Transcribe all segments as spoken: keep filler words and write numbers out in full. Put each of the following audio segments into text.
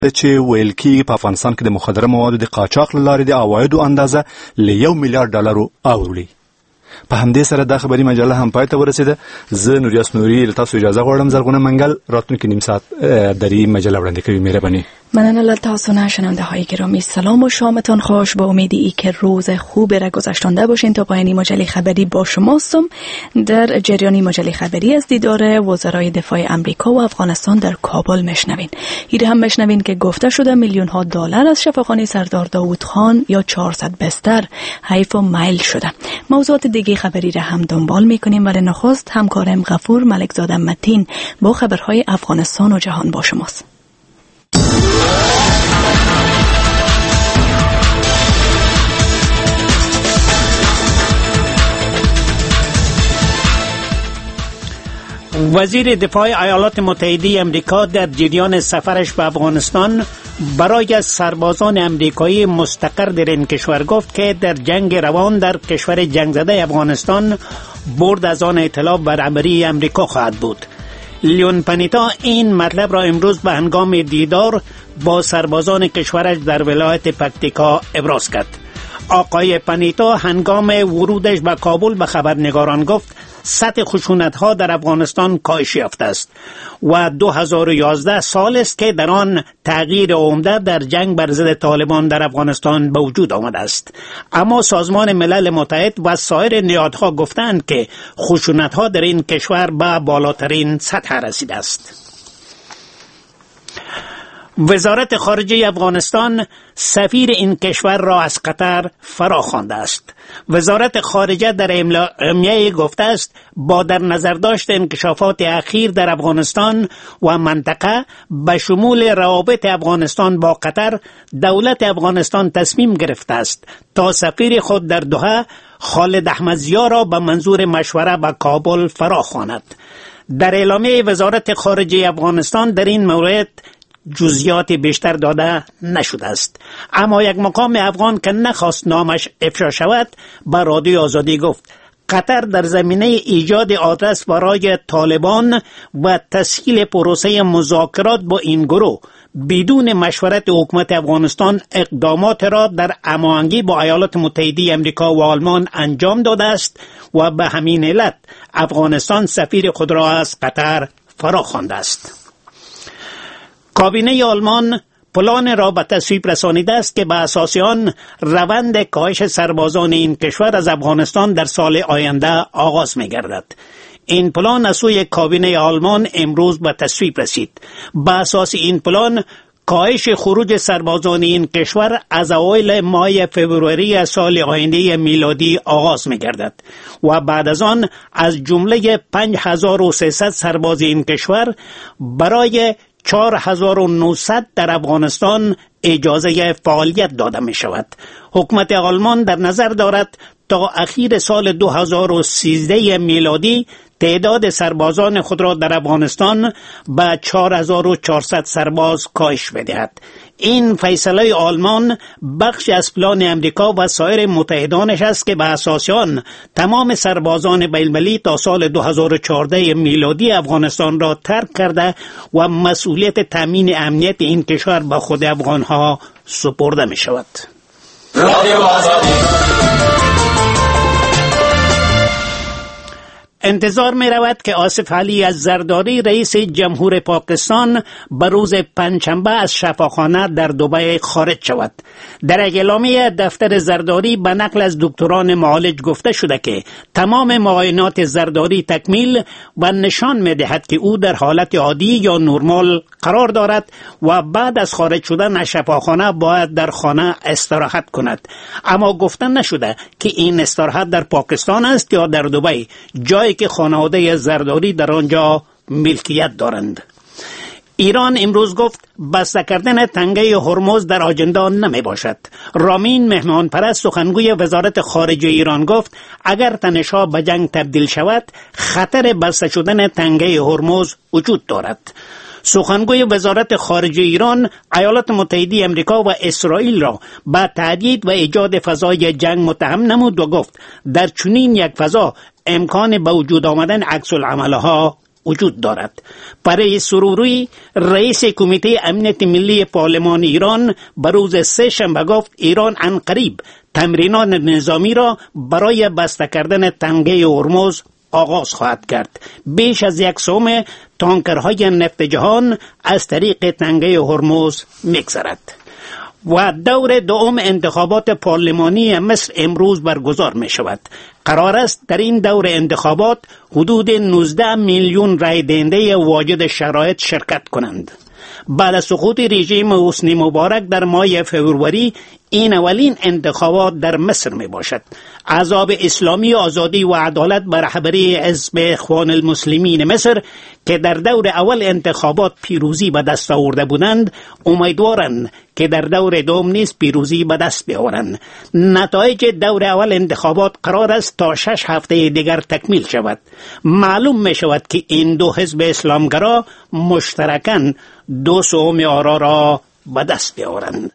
چې ویل کېږي په افغانستان کې د مخدره موادو د قاچاق له لارې د عوایدو اندازه له یو میلیارډ ډالرو اوړي. په همدې سره دا خبري مجله هم پای ته ورسېده. زه نوریاس نوري له تاسو اجازه غواړم. زرغونه منگل راتلونکي نیم ساعت دری مجله وړاندې کوي. مهرباني. ممنون له تاسو نه شنونده های گرامی. سلام و شامتان خوش. با امیدی ای که روز خوب را گذشتانده باشین. تا پایانی مجله خبری با شماستم. در جریانی مجله خبری از دیدار وزرای دفاع امریکا و افغانستان در کابل میشنوین. ایره هم میشنوین که گفته شده میلیون ها دلار از شفاخانه سردار داوود خان یا چهارصد بستر حیف و میل شده. موضوعات دیگه خبری را هم دنبال میکنیم، ولی نخست همکارم غفور ملکزاده متین با خبرهای افغانستان و جهان با شماست. وزیر دفاع ایالات متحده آمریکا در جریان سفرش به افغانستان برای سربازان آمریکایی مستقر در این کشور گفت که در جنگ روان در کشور جنگ زده افغانستان برد از آن اطلاع بر رهبری آمریکا خواهد بود. لیون پانیتا این مطلب را امروز به هنگام دیدار با سربازان کشورش در ولایت پکتیکا ابراز کرد. آقای پانیتا هنگام ورودش به کابل به خبرنگاران گفت سطح خشونت‌ها در افغانستان کاهش یافته است و دو هزار و یازده سال است که در آن تغییر عمده در جنگ بر ضد طالبان در افغانستان به وجود آمده است. اما سازمان ملل متحد و سایر نهادها گفتند که خشونت‌ها در این کشور به بالاترین سطح رسیده است. وزارت خارجه افغانستان سفیر این کشور را از قطر فرا خوانده است. وزارت خارجه در اعلامیه گفته است با در نظر داشت انکشافات اخیر در افغانستان و منطقه به شمول روابط افغانستان با قطر، دولت افغانستان تصمیم گرفته است تا سفیر خود در دوحه خالد احمدضیا را به منظور مشوره به کابل فرا خواند. در اعلامیه وزارت خارجه افغانستان در این مورد جزئیات بیشتر داده نشده است، اما یک مقام افغان که نخواست نامش افشا شود به رادیو آزادی گفت قطر در زمینه ایجاد آدرس برای طالبان و تسهیل پروسه مذاکرات با این گروه بدون مشورت حکومت افغانستان اقدامات را در هماهنگی با ایالات متحده آمریکا و آلمان انجام داده است و به همین علت افغانستان سفیر خود را از قطر فرا خوانده است. کابینه آلمان پلان را به تصویب رسانیده است که به اساس آن روند کاهش سربازان این کشور از افغانستان در سال آینده آغاز می‌گردد. این پلان از سوی کابینه آلمان امروز به تصویب رسید. به اساس این پلان کاهش خروج سربازان این کشور از اوایل ماه فوریه سال آینده میلادی آغاز می‌گردد و بعد از آن از جمله پنج هزار و سیصد سرباز این کشور برای چهار هزار و نهصد در افغانستان اجازه فعالیت داده می شود. حکومت آلمان در نظر دارد تا اخیر سال دو هزار و سیزده میلادی تعداد سربازان خود را در افغانستان به چهار هزار و چهارصد سرباز کاهش بدهد. این فیصله آلمان بخش از پلان امریکا و سایر متحدانش است که به اساس آن تمام سربازان بین‌المللی تا سال دو هزار و چهارده میلادی افغانستان را ترک کرده و مسئولیت تامین امنیت این کشور به خود افغانها سپرده می شود. انتظار می رود که آصف علی از زرداری رئیس جمهور پاکستان به روز پنجشنبه از شفاخانه در دبی خارج شود. در اعلامیه دفتر زرداری به نقل از دکتران معالج گفته شده که تمام معاینات زرداری تکمیل و نشان می دهد که او در حالت عادی یا نرمال قرار دارد و بعد از خارج شدن از شفاخانه باید در خانه استراحت کند. اما گفته نشده که این استراحت در پاکستان است یا در دبی، جایی که خانواده زرداری در آنجا ملکیت دارند. ایران امروز گفت بسته کردن تنگه هرمز در آجندا نمی باشد. رامین مهمان پرست سخنگوی وزارت خارجه ایران گفت اگر تنش‌ها به جنگ تبدیل شود خطر بسته شدن تنگه هرمز وجود دارد. سخنگوی وزارت خارجه ایران ایالات متحده آمریکا و اسرائیل را به تهدید و ایجاد فضای جنگ متهم نمود و گفت در چنین یک فضا امکان به وجود آمدن عکس العملها وجود دارد. پرویز سروری رئیس کمیته امنیت ملی پارلمان ایران به روز سه شنبه گفت ایران عنقریب تمرینات نظامی را برای بسته کردن تنگه هرمز آغاز خواهد کرد. بیش از یک سوم تانکرهای نفت جهان از طریق تنگه هرمز می‌گذرد. و دور دوم انتخابات پارلمانی مصر امروز برگزار می شود. قرار است در این دور انتخابات حدود نوزده میلیون رای دهنده واجد شرایط شرکت کنند. بعد از سقوط رژیم حسنی مبارک در ماه فوریه این اولین انتخابات در مصر می باشد. احزاب اسلامی آزادی و عدالت بر رهبری حزب اخوان المسلمین مصر که در دور اول انتخابات پیروزی به دست آورده بودند امیدوارند که در دور دوم نیز پیروزی به دست بیاورند. نتایج دور اول انتخابات قرار است تا شش هفته دیگر تکمیل شود. معلوم می شود که این دو حزب اسلامگرا مشترکاً دو سوم آرا را به دست بیاورند.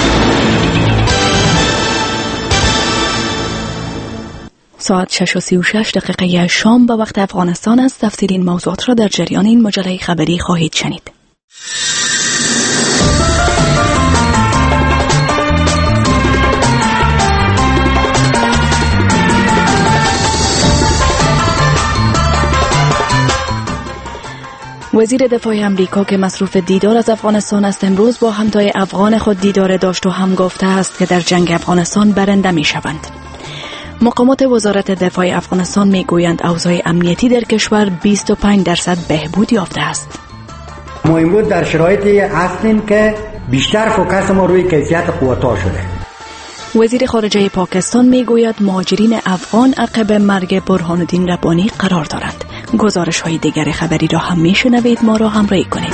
ساعت شش و سی و شش دقیقه شام به وقت افغانستان است. تفصیل این موضوعات را در جریان این مجله خبری خواهید شنید. وزیر دفاع امریکا که مصروف دیدار از افغانستان است امروز با همتای افغان خود دیدار داشت و هم گفته است که در جنگ افغانستان برنده می شوند. مقامات وزارت دفاع افغانستان می گویند اوضاع امنیتی در کشور بیست و پنج درصد بهبود یافته است. ما امروز در شرایطی هستیم که بیشتر فوکس ما روی کیفیت قوت‌ها شده. وزیر خارجه پاکستان می گوید مهاجرین افغان عقب مرگ برهان الدین ربانی قرار دارند. گزارش های دیگر خبری را هم می شنوید. ما را همراهی کنید.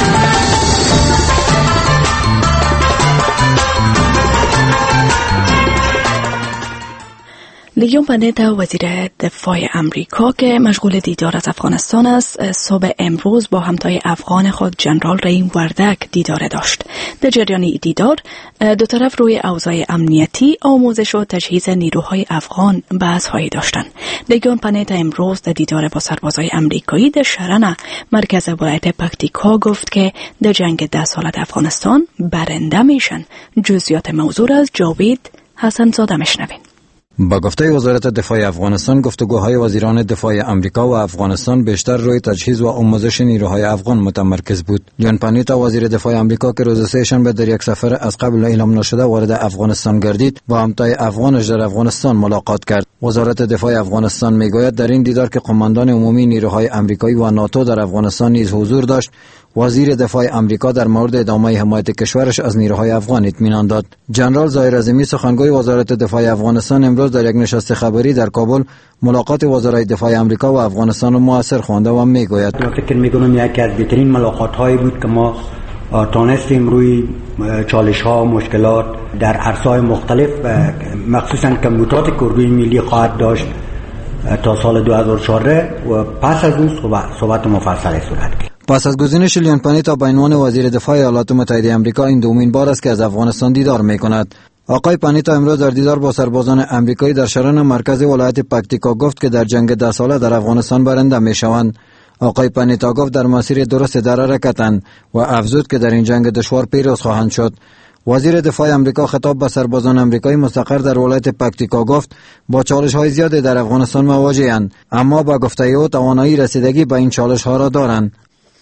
لیون پنتا وزیر دفاع امریکا که مشغول دیدار از افغانستان است صبح امروز با همتای افغان خود جنرال رحیم وردک دیدار داشت. در جریان دیدار دو طرف روی اوضاع امنیتی، آموزش و تجهیز نیروهای افغان بحث‌هایی داشتند. لیون پنتا امروز در دیدار با سربازای امریکایی در شرنه مرکز ولایت پکتیکا گفت که در جنگ ده ساله افغانستان برنده میشن. جزئیات موضوع از جاوید حسن زاده میشنوین. با گفته وزارت دفاع افغانستان گفتگوهای وزیران دفاع امریکا و افغانستان بیشتر روی تجهیز و آموزش نیروهای افغان متمرکز بود. لیون پنتا وزیر دفاع امریکا که روز سه شنبه در یک سفر از قبل اعلام نشده وارد افغانستان گردید با همتای افغانش در افغانستان ملاقات کرد. وزارت دفاع افغانستان میگوید در این دیدار که قماندان عمومی نیروهای امریکایی و ناتو در افغانستان نیز حضور داشت، وزیر دفاع امریکا در مورد ادامه حمایت کشورش از نیروهای افغان اطمینان داد. جنرال ظاهر اعظمی سخنگوی وزارت دفاع افغانستان امروز در یک نشست خبری در کابل ملاقات وزرای دفاع امریکا و افغانستان را موثر خوانده و میگوید من فکر میکنم یکی از بهترین ملاقات هایی بود که ما تانستیم روی چالش ها مشکلات در عرصه‌های مختلف مخصوصا کمبودات کردوی ملی خواهد داشت تا سال دو هزار و چهارده و پس از اون صحبت مفصل صورت گرفت. پس از گزینش لیون پنتا به عنوان وزیر دفاع ایالات متحده آمریکا این دومین بار است که از افغانستان دیدار میکند. آقای پنتا امروز در دیدار با سربازان امریکایی در شرن مرکز ولایت پکتیکا گفت که در جنگ ده ساله در افغانستان برنده میشوند. آقای پنتا گفت در مسیر درست در حرکتند و افزود که در این جنگ دشوار پیروز خواهند شد. وزیر دفاع امریکا خطاب به سربازان امریکایی مستقر در ولایت پکتیکا گفت با چالش‌های زیادی در افغانستان مواجه‌اند، اما با گفته او توانایی رسیدگی به این چالش‌ها را دارند.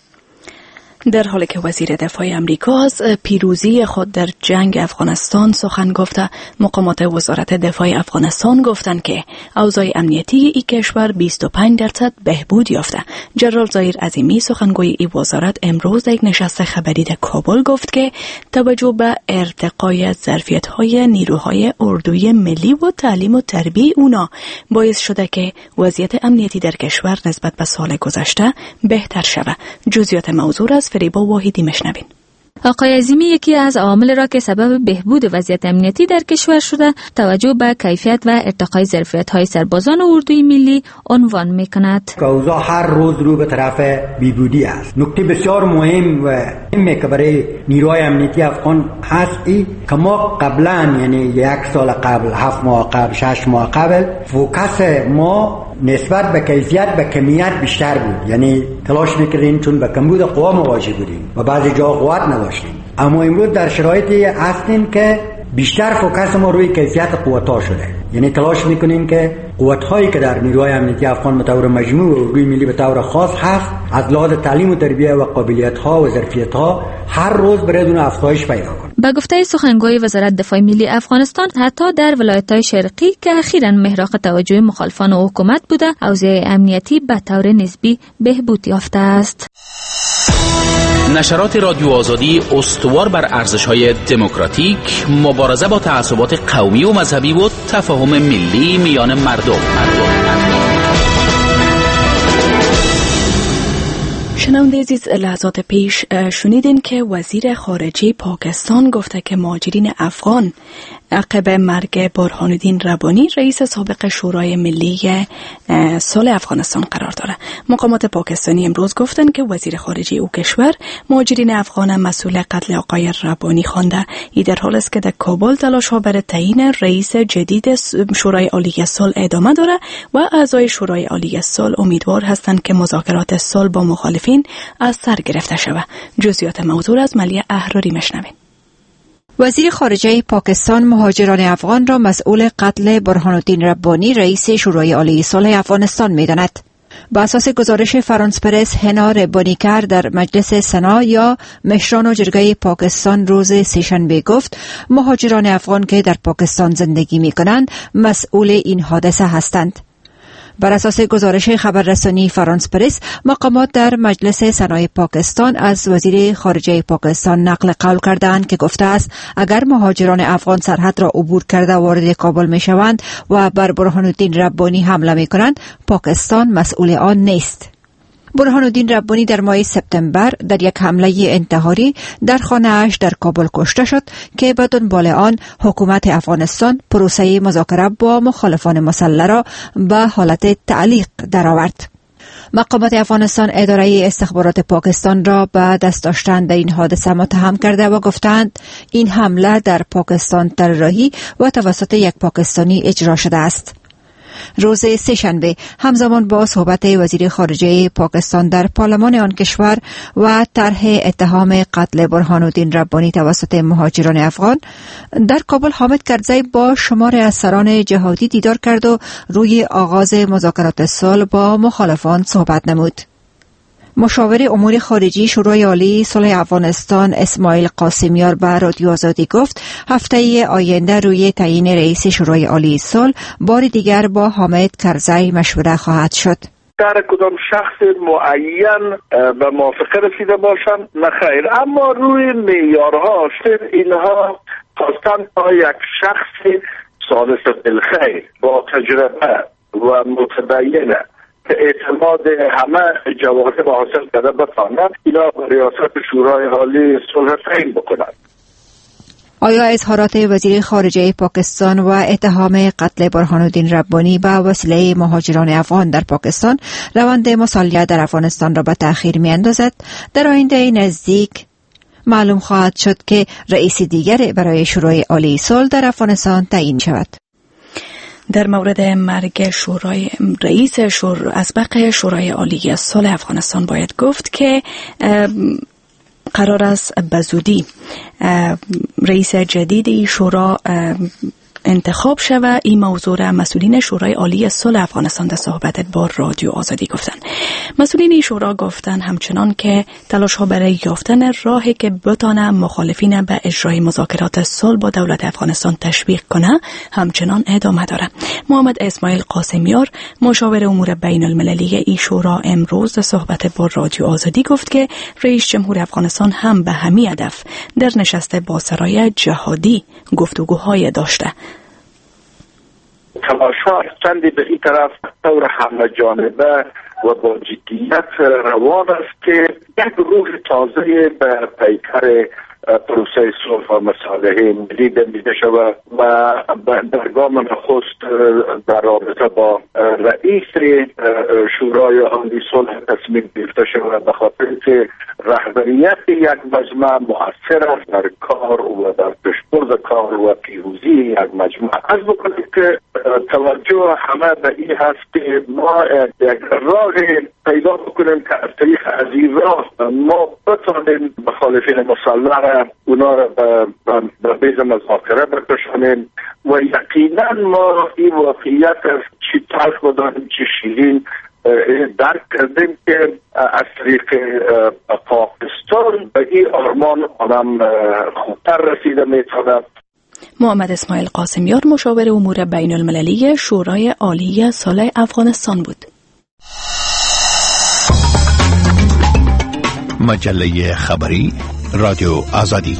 در حالی که وزیر دفاع امریکا از پیروزی خود در جنگ افغانستان سخن گفته، مقامات وزارت دفاع افغانستان گفتند که اوضاع امنیتی این کشور بیست و پنج درصد بهبود یافته. جنرال ظاهر عظیمی سخنگوی این وزارت امروز در یک نشست خبری در کابل گفت که توجه به ارتقای ظرفیت‌های نیروهای اردوی ملی و تعلیم و تربیت اونا باعث شده که وضعیت امنیتی در کشور نسبت به سال گذشته بهتر شود. جزئیات موضوع از فریبا واحدی مشنوین. آقای عظیمی یکی از عوامل را که سبب بهبود وضعیت امنیتی در کشور شده توجه به کیفیت و ارتقای ظرفیت‌های سربازان اردوی ملی عنوان می‌کند. اوضاع هر روز رو به طرف بیهودی است. نکته بسیار مهم و مهمه که برای نیروهای امنیتی افغان هست ای که ما قبلا یعنی یک سال قبل، هفت ماه قبل، شش ماه قبل فوکس ما نسبت به کیفیت به کمیت بیشتر بود. یعنی تلاش میکردیم چون به کمبود قوا مواجه بودیم و بعضی جا قوت نداشتیم، اما امروز در شرایطی هستیم که بیشتر فوکس ما روی کیفیت قوت‌ها شده. یعنی تلاش میکنیم که قوت‌هایی که در نیروهای امنیتی افغان به طور مجموع و اردوی ملی به طور خاص هست، از لحاظ تعلیم و تربیت و قابلیت‌ها و ظرفیت‌ها هر روز بدون افزایش پیدا کنه. با گفته سخنگوی وزارت دفاع ملی افغانستان، حتی در ولایت‌های شرقی که اخیراً محراق توجه مخالفان حکومت بوده، اوضاع امنیتی به طور نسبی بهبود یافته است. نشرات رادیو آزادی استوار بر ارزش‌های دموکراتیک، مبارزه با تعصبات قومی و مذهبی و تفاهم ملی میان مردم. مردم. شنونده عزیز، لحظات پیش شنیدین که وزیر خارجه پاکستان گفته که مهاجرین افغان عقب مرگ برهان الدین ربانی رئیس سابق شورای ملی صلح افغانستان قرار داره. مقامات پاکستانی امروز گفتن که وزیر خارجه او کشور مهاجرین افغان مسئول قتل آقای ربانی خوانده. این در حال است که در کابل تلاش‌ها برای تعیین رئیس جدید شورای عالی صلح ادامه داره و اعضای شورای عالی صلح امیدوار هستند که مذاکرات صلح با مخالفین از سر گرفته شود. جزئیات موضوع از ملیه احراری مشنویم. وزیر خارجه پاکستان مهاجران افغان را مسئول قتل برهان الدین ربانی رئیس شورای عالی صلح افغانستان می‌داند. بر اساس گزارش فرانس پرس، هنا ربانیکر در مجلس سنا یا مشران و جرگه پاکستان روز سه‌شنبه گفت مهاجران افغان که در پاکستان زندگی می‌کنند مسئول این حادثه هستند. بر اساس گزارش خبررسانی فرانس پرس، مقامات در مجلس سنای پاکستان از وزیر خارجه پاکستان نقل قول کردند که گفته است اگر مهاجران افغان سرحد را عبور کرده وارد کابل می شوند و بر برهان الدین ربانی حمله می کنند، پاکستان مسئول آن نیست. برهان الدین ربانی در ماه سپتامبر در یک حمله انتحاری در خانه‌اش در کابل کشته شد که به دنبال آن حکومت افغانستان پروسه مذاکره با مخالفان مسلح را به حالت تعلیق درآورد. مقامات افغانستان اداره استخبارات پاکستان را به دست داشتن در این حادثه متهم کرده و گفتند این حمله در پاکستان طراحی و توسط یک پاکستانی اجرا شده است. روز سه‌شنبه همزمان با صحبت وزیر خارجه پاکستان در پارلمان آن کشور و طرح اتهام قتل برهان الدین ربانی توسط مهاجران افغان، در کابل حامد کرزی با شمار از سران جهادی دیدار کرد و روی آغاز مذاکرات صلح با مخالفان صحبت نمود. مشاور امور خارجی شورای عالی صلح افغانستان اسماعیل قاسمیار به رادیو آزادی گفت هفته آینده روی تعیین رئیس شورای عالی صلح بار دیگر با حامد کرزی مشوره خواهد شد. در کدام شخص معین به موافقه رسیده باشند نه خیر، اما روی معیارها اینها خواستن تا یک شخص ثالث بالخیر با تجربه و متبینه اعتماد همه جواهر با حاصل کرده بتواند اینا به ریاست شورای عالی صلح تعیین بکنند. آیا اظهارات وزیر خارجه پاکستان و اتهام قتل برهان الدین ربانی به وسیله مهاجران افغان در پاکستان روند مصالحه در افغانستان را به تأخیر می‌اندازد؟ در آینده نزدیک معلوم خواهد شد که رئیس دیگر برای شورای عالی صلح در افغانستان تعیین شود. در مورد مرگ شورای رئیس شور اسبق شورای عالی صلح افغانستان باید گفت که قرار است به زودی رئیس جدید شورا انتخاب شود. این موضوع را مسئولین شورای عالی صلح افغانستان در صحبت با رادیو آزادی گفتن. مسئولین شورا گفتن همچنان که تلاش ها برای یافتن راهی که بتانه مخالفین به اجرای مذاکرات صلح با دولت افغانستان تشویق کنه همچنان ادامه داره. محمد اسماعیل قاسمیار مشاور امور بین المللی ای شورا امروز در صحبت با رادیو آزادی گفت که رئیس جمهور افغانستان هم به همین هدف در نشست با سرای جهادی گفتگوهای داشته. تماشا چندی به این طرف طور همه جانبه و با جدیت روان است که یک روح تازه به پیکر پروسه صلح و مصالحه ملی دمیده شود و در گام نخست در رابطه با رئیس شورای عالی صلح تصمیم گرفته شود، به خاطر که رهبریت یک مجمع مؤثر است در کار و در پیشبرد کار و پیروزی یک مجمع. از بکنید که توجه همه به این هست که ما یک راه پیدا بکنیم که از طریق از این راه ما بتانیم مخالفین مسلح را اونا را به بیز مذاکره بکشانیم و یقینا ما این واقعیت است چی تلخ بدانیم چی شیرین درک کردیم که از طریق پاکستان به این آرمان آدم خودتر رسیده میتونه. محمد اسماعیل قاسمیار مشاور امور بین المللی شورای عالی صلح افغانستان بود. مجله خبری رادیو آزادی.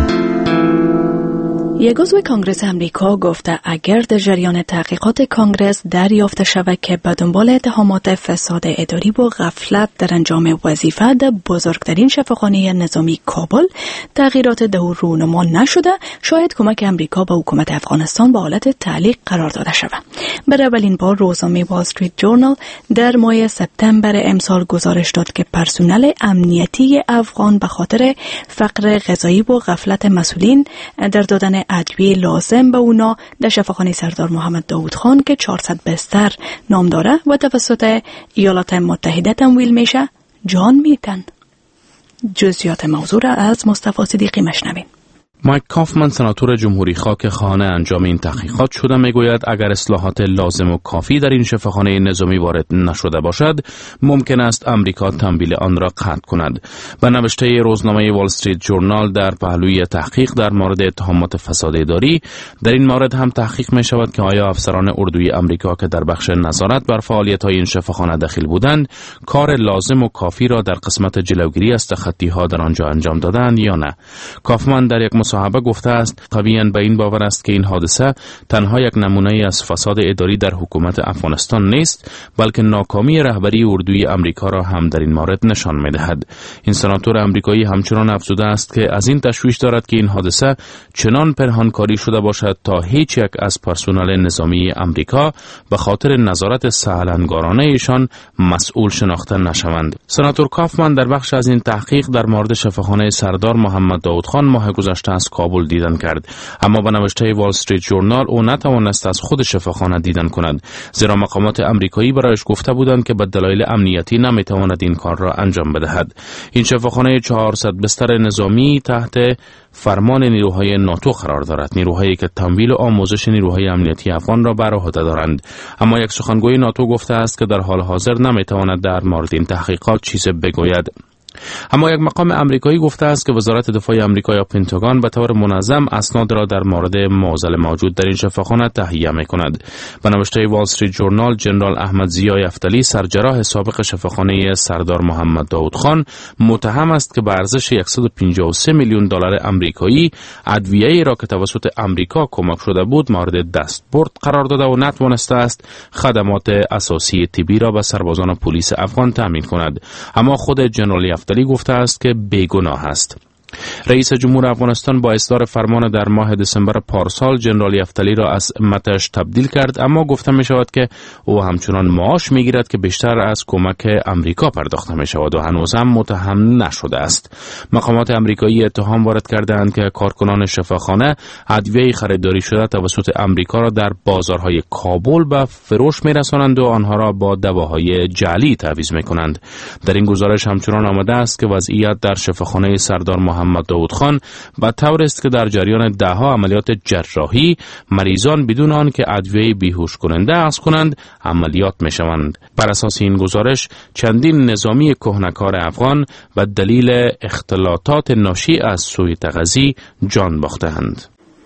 یک عضو کانگرس امریکا گفته اگر در جریان تحقیقات کانگرس دریافت شود که به دنبال اتهامات فساد اداری و غفلت در انجام وظیفه در بزرگترین شفاخانه نظامی کابل تغییرات در رونما نشده، شاید کمک امریکا به حکومت افغانستان به حالت تعلیق قرار داده شود. برای اولین بار روزنامه وال استریت جورنال در ماه سپتامبر امسال گزارش داد که پرسنل امنیتی افغان به خاطر فقر غذایی و غفلت مسئولین در دادن ادویه لازم به اونا در شفاخانه سردار محمد داود خان که چهارصد بستر نام داره و توسط ایالات متحده تمویل میشه جان میتن. جزئیات موضوع را از مصطفی صدیقی مشنوین. مایک کافمن سناتور جمهوری خواهان که خواهان انجام این تحقیقات شده میگوید اگر اصلاحات لازم و کافی در این شفاخانه نظامی وارد نشده باشد ممکن است امریکا تمویل آن را قطع کند. به نوشته روزنامه وال استریت جورنال در پهلوی تحقیق در مورد اتهامات فساد اداری در این مورد هم تحقیق می شود که آیا افسران اردوی امریکا که در بخش نظارت بر فعالیت های این شفاخانه دخیل بودند کار لازم و کافی را در قسمت جلوگیری از تخطی ها در آنجا انجام دادند یا نه. کافمن در یک مصاحبه گفته است قویاً به این باور است که این حادثه تنها یک نمونه از فساد اداری در حکومت افغانستان نیست بلکه ناکامی رهبری اردوی امریکا را هم در این مورد نشان می‌دهد. این سناتور امریکایی همچنان افزوده است که از این تشویش دارد که این حادثه چنان پنهانکاری شده باشد تا هیچ یک از پرسنل نظامی امریکا به خاطر نظارت سهلنگارانه ایشان مسئول شناخته نشوند. سناتور کافمن در بخش از این تحقیق در مورد شفاخانه سردار محمد داود خان ماه گذشته از کابل دیدن کرد، اما به نوشته وال استریت جورنال او نتوانست از خود شفاخانه دیدن کند زیرا مقامات امریکایی برایش گفته بودند که به دلایل امنیتی نمیتواند این کار را انجام بدهد. این شفاخانه چهارصد بستر نظامی تحت فرمان نیروهای ناتو قرار دارد، نیروهایی که تمویل و آموزش نیروهای امنیتی افغان را بر عهده دارند، اما یک سخنگوی ناتو گفته است که در حال حاضر نمیتواند در مورد این تحقیقات چیزی بگوید. اما یک مقام امریکایی گفته است که وزارت دفاع آمریکا یا پنتاگون به طور منظم اسناد را در مورد معضل موجود در این شفاخانه تهیه می‌کند. به نوشته وال استریت جورنال جنرال احمد ضیا یفتلی سرجراح سابق شفاخانه سردار محمد داود خان متهم است که به ارزش صد و پنجاه و سه میلیون دلار آمریکایی ادویه‌ای را که توسط آمریکا کمک شده بود مورد دستبرد قرار داده و نتوانسته است خدمات اساسی طبی را به سربازان پلیس افغان تامین کند، اما خود جنرال یفتلی گفته است که بیگناه است. رئیس جمهور افغانستان با اصدار فرمان در ماه دسامبر پارسال جنرال یفتلی را از متش تبدیل کرد، اما گفته می شود که او همچنان معاش می گیرد که بیشتر از کمک امریکا پرداخته می شود و هنوز هم متهم نشده است. مقامات امریکایی اتهام وارد کردند که کارکنان شفاخانه ادویه خریداری شده توسط امریکا را در بازارهای کابل به فروش می رسانند و آنها را با دواهای جعلی تعویض می کنند. در این گزارش همچنان آمده است که وضعیت در شفاخانه سردار محمد داود خان به طور است که در جریان دهها عملیات جراحی مریضان بدون آن که ادویه بیهوش کننده اخذ کنند عملیات می شوند. بر اساس این گزارش چندین نظامی کهنه‌کار افغان به دلیل اختلاطات ناشی از سوء تغذیه جان باختند.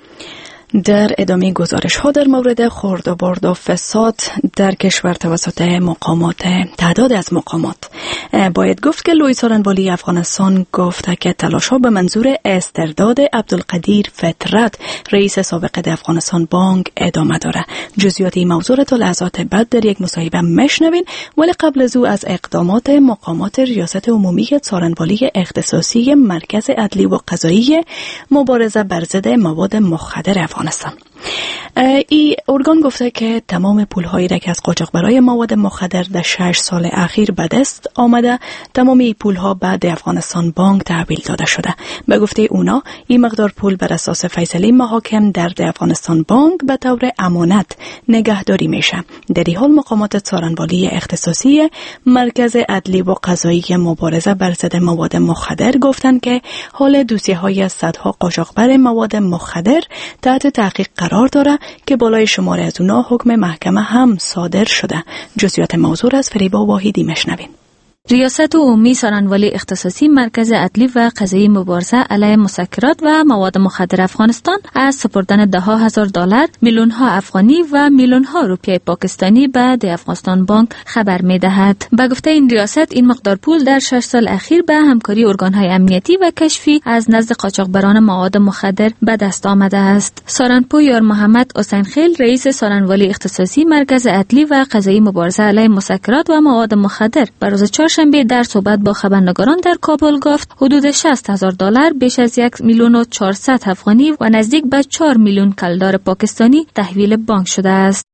در ادامه گزارش ها در مورد خورد و برد و فساد در کشور توسط مقامات تعداد از مقامات باید گفت که لوی سارنوالی افغانستان گفته که تلاش ها به منظور استرداد عبدالقدیر فطرت رئیس سابق افغانستان بانک ادامه داره. جزئیات این موضوع را تا لحظات بعد در یک مصاحبه مشنوین، ولی قبل از او از اقدامات مقامات ریاست عمومی سارنوالی اختصاصی مرکز عدلی و قضایی مبارزه بر ضد مواد مخدر افغانستان. این ارگان گفته که تمام پول‌هایی را که از قاچاقبرای مواد مخدر در شش سال اخیر به دست آمده، تمام این پول‌ها بعد افغانستان بانک تحویل داده شده. به گفته اونا این مقدار پول بر اساس فیصله محاکم در افغانستان بانک به طور امانت نگهداری میشه. در این حال مقامات څارنوالی اختصاصی مرکز عدلی و قضایی مبارزه بر ضد مواد مخدر گفتند که حال دوسیه‌های از صدها قاچاقبر مواد مخدر تحت تحقیق قرار داره که بالای شمار از اونا حکم محکمه هم صادر شده. جزئیات موضوع از فریبا واحدی مشنوین. ریاست عمومی څارنوالي اختصاصی مرکز عدلی و قضایی مبارزه علیه مسکرات و مواد مخدر افغانستان از سپردن ده ها هزار دلار، میلیون ها افغانی و میلیون ها روپیه پاکستانی به ده افغانستان بانک خبر می‌دهد. به گفته این ریاست این مقدار پول در شش سال اخیر به همکاری ارگان‌های امنیتی و کشفی از نزد قاچاقبران مواد مخدر به دست آمده است. سارنپو یار محمد حسین خیل رئیس څارنوالي اختصاصی مرکز عدلی و قضایی مبارزه علیه مسکرات و مواد مخدر بر روز چهارشنبه در صحبت با خبرنگاران در کابل گفت حدود شصت هزار دلار، بیش از یک میلیون و چهارصد افغانی و نزدیک به چهار میلیون کلدار پاکستانی تحویل بانک شده است.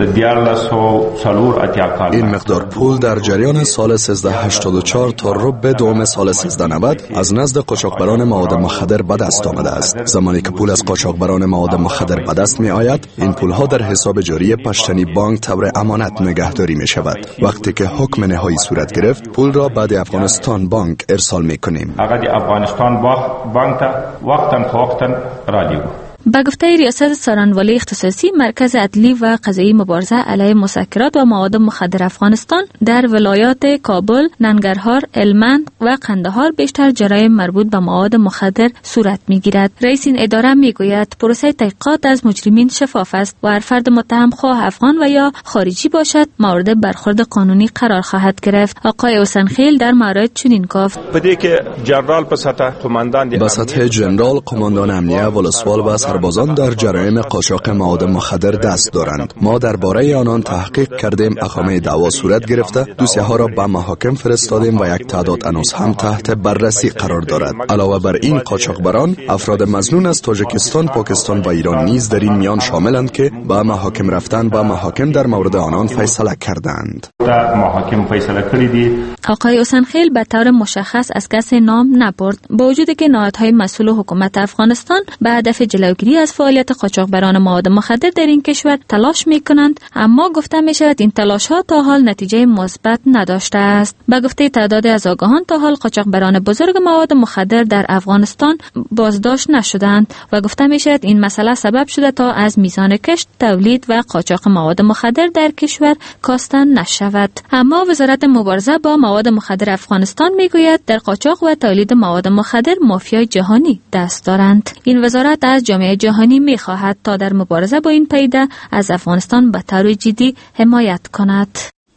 این مقدار پول در جریان سال سیزده هشتاد و چهار تا ربع دوم سال سیزده نود از نزد قاچاقبران مواد مخدر به دست آمده است. زمانی که پول از قاچاقبران مواد مخدر به دست می آید، این پول ها در حساب جاری پشتنی بانک طور امانت نگهداری می شود. وقتی که حکم نهایی صورت گرفت، پول را بعد افغانستان بانک ارسال می کنیم. افغانستان بانک تا وقتاً فوقتاً رادیو. به گفته ریاست څارنوالي اختصاصی مرکز عدلی و قضایی مبارزه علیه مسکرات و مواد مخدر افغانستان در ولایات کابل، ننگرهار، هلمند و قندهار بیشتر جرایم مربوط به مواد مخدر صورت میگیرد. رئیس این اداره میگوید پروسه تحقیقات از مجرمین شفاف است و هر فرد متهم خواه افغان و یا خارجی باشد مورد برخورد قانونی قرار خواهد گرفت. آقای حسین خیل در مورد چنین گفت: بدی که جنرال به سطح قماندان به سطح جنرال قماندان امنیه ولسوال و سربازان در جرایم قاچاق مواد مخدر دست دارند. ما درباره آنان تحقیق کردیم، اقامه دعوا صورت گرفته، دوسیه ها را به محاکم فرستادیم و یک تعداد هنوز هم تحت بررسی قرار دارد. علاوه بر این قاچاقبران افراد مظنون از تاجیکستان، پاکستان و ایران نیز در این میان شاملند که به محاکم رفتن و محاکم در مورد آنان فیصله کردند. محاکم فیصله کردید. آقای حسین خیل به طور مشخص از کسی نام نبرد، با وجودی که نهادهای مسئول حکومت افغانستان به هدف جلوگیری از فعالیت قاچاقبران مواد مخدر در این کشور تلاش میکنند، اما گفته می شود این تلاش ها تا حال نتیجه مثبت نداشته است. به گفته تعداد از آگاهان تا حال قاچاقبران بزرگ مواد مخدر در افغانستان بازداشت نشدند و گفته می شود این مسئله سبب شده تا از میزان کشت، تولید و قاچاق مواد مخدر در کشور کاستن نشود. اما وزارت مبارزه با مواد مخدر افغانستان میگوید در قاچاق و تولید مواد مخدر مافیای جهانی دست دارند. این وزارت از جامعه جهانی میخواهد تا در مبارزه با این پدیده از افغانستان به طور جدی حمایت کند.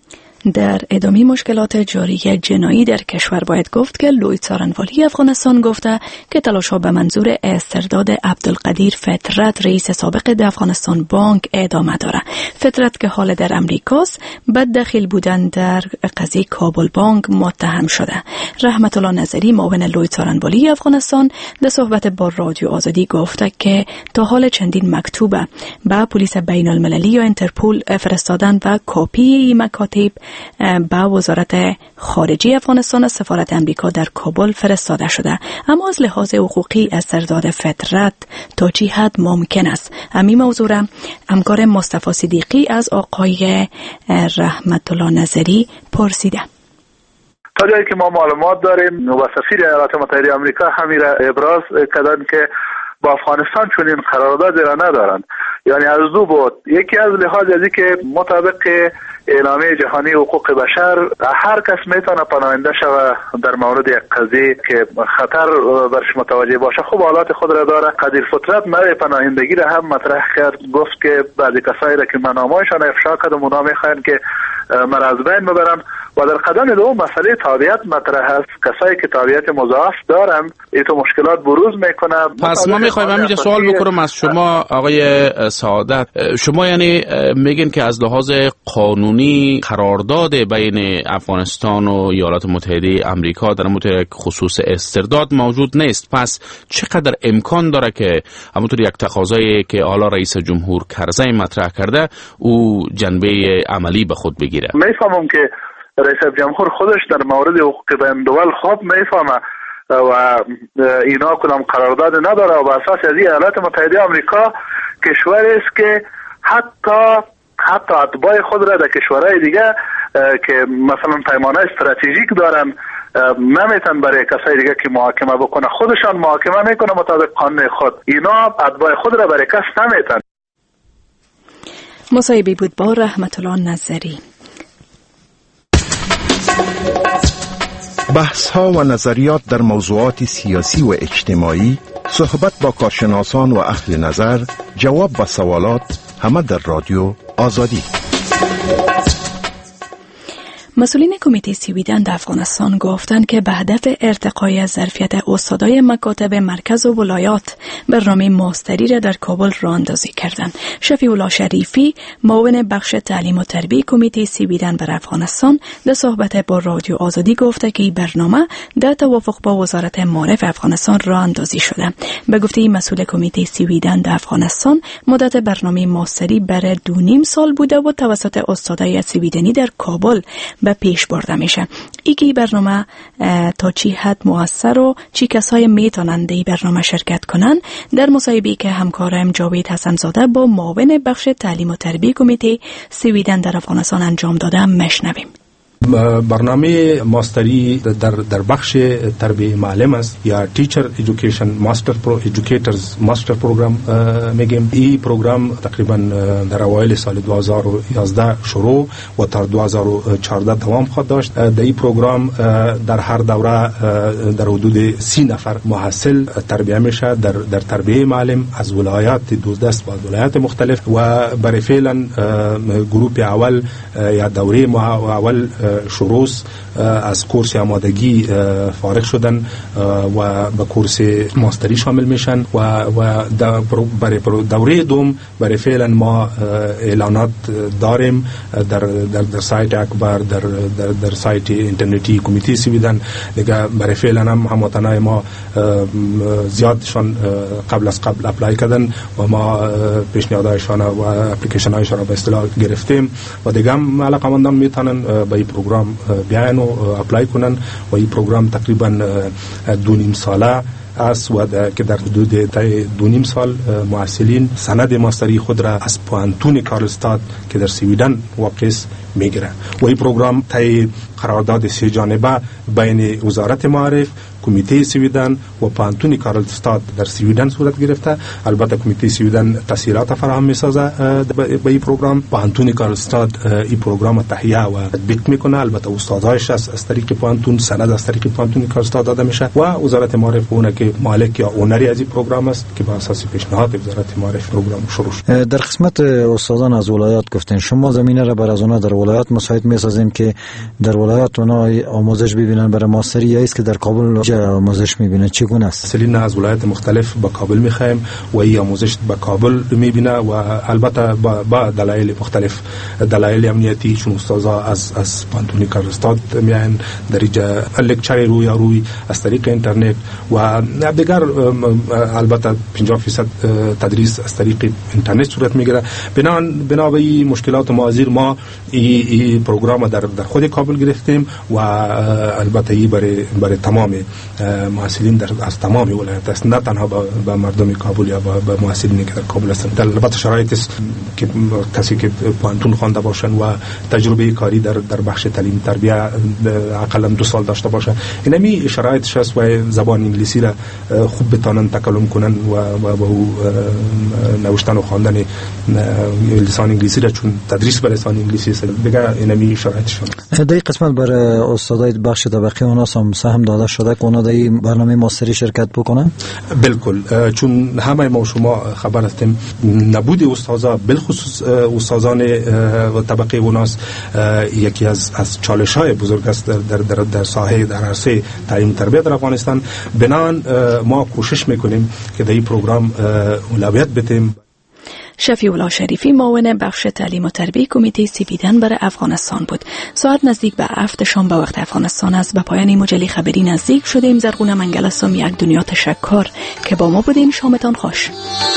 در ادامه مشکلات جاری جنایی در کشور باید گفت که لوی څارنوالی افغانستان گفته که تلاش‌ها به منظور استرداد عبدالقدیر فطرت رئیس سابق د افغانستان بانک ادامه داره. فطرت که حال در امریکاست بد دخیل بودن در قضیه کابل بانک متهم شده. رحمت الله نظری معاون لوی څارنوالی افغانستان در صحبت با رادیو آزادی گفته که تا حال چندین مکتوب به پلیس بین المللی یا انترپول فرستادن و کپی این مکاتب به وزارت خارجه افغانستان از سفارت امریکا در کابل فرستاده شده، اما از لحاظ حقوقی استرداد فطرت تا چه حد ممکن است؟ همین موضوع را همکار مصطفی صدیقی از آقای رحمت الله نظری پرسیده. تا جایی که ما معلومات داریم و سفیر ایالات متحده آمریکا همین را ابراز کردند که با افغانستان چنین قراردادی را ندارند. یعنی از دو بود، یکی از لحاظ از که مطابق اعلامیه جهانی حقوق بشر هر کس میتونه پناهنده شود در مورد یک قضیه که خطر برش متوجه باشه. خوب حالات خود را داره. قدیر فطرت مرای پناهندگی را هم مطرح کرد، گفت که بعضی کسایی را که من نامایشان افشا کردم اونا میخواین که مرا از بین ببرن و و در قدم دوم مسئله تابعیت مطرح است. کسایی که تابعیت مضاعف دارند این تو مشکلات بروز میکنه. پس ما میخوایم همینجا سوال بکنم از شما آقای سعادت، شما یعنی میگین که از لحاظ قانونی قرارداد بین افغانستان و ایالات متحده آمریکا در مورد خصوص استرداد موجود نیست، پس چقدر امکان داره که همونطور یک تقاضایی که حالا رئیس جمهور کرزی مطرح کرده او جنبه عملی به خود بگیره؟ میفهمم که رئیس جمهور خودش در مورد حقوق بین دول خوب میفهمه و اینا کدام قرارداد نداره و اساس از ایالات متحده آمریکا کشوری است که حتی حتی اتباع خود را در کشورهای دیگه که مثلا پیمانه استراتژیک دارن نمیتن برای کسای دیگه که محاکمه بکنه، خودشان محاکمه میکنه مطابق قانون خود. اینا اتباع خود را برای کس نمیتن. مصاحبه بود با رحمت الله نظری. بحث ها و نظریات در موضوعات سیاسی و اجتماعی، صحبت با کارشناسان و اهل نظر، جواب به سوالات، همه در رادیو آزادی. مسئولین کمیته سویدن در افغانستان گفتند که به هدف ارتقای ظرفیت استادای مکاتب مرکز و ولایات برنامه ماستری را در کابل راه اندازی کردند. شفیع الله شریفی، معاون بخش تعلیم و تربیت کمیته سویدن بر افغانستان، در صحبت با رادیو آزادی گفته که این برنامه در توافق با وزارت معارف افغانستان راه اندازی شده. به گفته مسئول کمیته سویدن در افغانستان، مدت برنامه ماستری برای دو نیم سال بوده و توسط استادای سویدنی در کابل به پیش برده میشه. ایکی برنامه تا چی حد مؤثر و چی کسای میتونند این برنامه شرکت کنن، در مصاحبه‌ای که همکارم جاوید حسن زاده با معاون بخش تعلیم و تربیت کمیته سویدن در افغانستان انجام داده میشنویم. برنامه ماستری در در بخش تربیت معلم است یا تیچر ایژوکیشن ماستر پرو ایژوکیترز ماستر پروگرام میگیم. این پروگرام تقریبا در اوایل سال دو هزار و یازده شروع و تا دو هزار و چهارده دوام خواهد داشت. در این پروگرام در هر دوره در حدود سی نفر محصل تربیت میشه در در تربیت معلم از ولایات دوازده از ولایات مختلف و برای فعلا گروپ اول یا دوره اول شروع از کورس آمادگی فارغ شدن و به کورس ماستری شامل میشن و و برای دوره دوم برای فعلا ما اعلانات داریم در در, در سایت اکبر در در, در سایت اینترنتی کمیته سویدن دیگه. برای فعلا هم هموطنای ما زیادشان قبل از قبل اپلای کردن و ما پیشنهادشان و اپلیکیشن هایشان را به اصطلاح گرفتیم و دیگه هم علاقه‌مندان میتونن به این پروگرام بیاین و اپلای کنن و این پروگرام تقریبا دو نیم ساله است و که در حدود دو نیم سال محصلین سند ماستری خود را از پوانتون کارلستاد که در سویدن واقع است میگیره و این پروگرام طی قرارداد سه جانبه بین وزارت معارف، کمیته سویدن و پوانتون کارلستاد در سویدن صورت گرفته. البته کمیته سویدن تسهیلات فراهم میسازه به این پروگرام. پوانتون کارلستاد این پروگرام تهیه و تطبیق میکنه. البته استادایش از طریق پوانتون، سند از طریق پوانتون کارلستاد داده میشه و وزارت معارف اونه که مالک یا اونری از این پروگرام است که بر اساس پیشنهاد وزارت معارف پروگرام شروع شد. در قسمت استادان از ولایات گفتین شما زمینه را بر از اونها در ولایات مساعد میسازیم که در ولایات اونها آموزش ببینن برای ماستری یا است که در کابل آموزش میبینه چگونه است؟ سلین از ولایت مختلف به کابل میخوایم و این آموزش به کابل میبینه و البته با, با دلایل مختلف، دلایل امنیتی، چون استادا از از پانتونی کارستاد میان در اینجا لکچر روی روی از طریق اینترنت و دیگر البته پنجاه درصد تدریس از طریق اینترنت صورت میگیره. بنا بنا به این مشکلات معاصر ما این ای پروگرام در در خود کابل گرفتیم و البته این برای برای تمام محصلین در از تمام ولایت است، نه تنها با مردم کابل یا با محصلینی که در کابل هستند. در البته شرایط است که کسی که پوانتون خوانده باشن و تجربه کاری در در بخش تعلیم تربیت حداقل دو سال داشته باشن، اینمی شرایطش است و زبان انگلیسی را خوب بتونن تکلم کنن و و با نوشتن و خواندن لسان انگلیسی را، چون تدریس به لسان انگلیسی است دیگه اینمی شرایطش است. در قسمت برای استادای بخش طبقه اونها هم سهم داده شده که افغان در برنامه ماستری شرکت بکنه؟ بالکل، چون همه ما شما خبر هستیم نبود استادا بالخصوص استادان و طبقه اوناس یکی از از چالش های بزرگ است در در در ساحه در عرصه تعلیم تربیت در افغانستان. بنان ما کوشش میکنیم که در این پروگرام اولویت بدیم. شفیع الله شریفی معاون بخش تعلیم و تربیت کمیته سپیدن برای افغانستان بود. ساعت نزدیک به هفت شام به وقت افغانستان است. به پایان مجله خبری نزدیک شدیم. زرغونه منگل هستم. یک دنیا تشکر که با ما بودین. شامتان خوش.